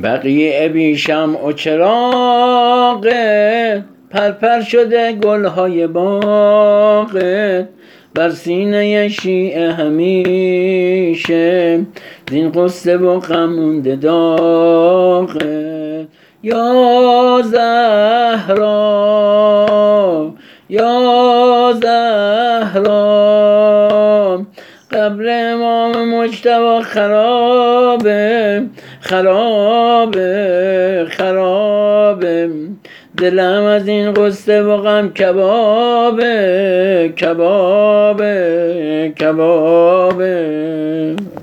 بقیه بی شمع و چراغ، پرپر شده گلهای باغ، بر سینه شیعه همیشه زین غصه و غم مونده داغه. یا زهرا یا زهرا، قبر امام مجتبی خرابه خرابه خرابه، دلم از این غصه و غم کبابه کبابه کبابه.